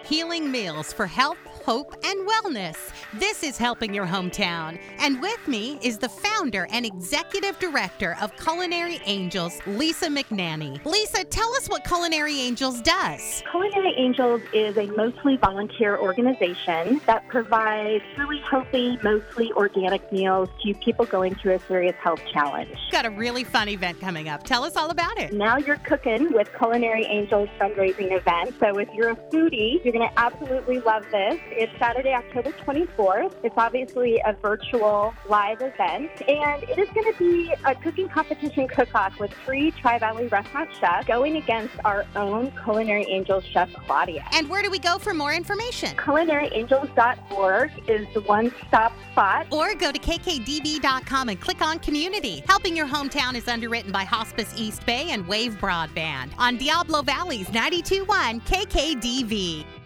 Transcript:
healing meals for health, hope, and wellness. This is Helping Your Hometown. And with me is the founder and executive director of Culinary Angels, Lisa McNanny. Lisa, tell us what Culinary Angels does. Culinary Angels is a mostly volunteer organization that provides really healthy, mostly organic meals to people going through a serious health challenge. Got a really fun event coming up. Tell us all about it. Now You're Cooking with Culinary Angels fundraising event. So if you're a foodie, you're going to absolutely love this. It's Saturday, October 24th. It's obviously a virtual live event, and it is going to be a cooking competition cook-off with 3 Tri-Valley restaurant chefs going against our own Culinary Angels chef, Claudia. And where do we go for more information? CulinaryAngels.org is the one-stop spot. Or go to kkdb.com and click on Community. Helping Your Hometown is underwritten by Hospice East Bay and Wave Broadband on Diablo Valley's 92.1 KKDV.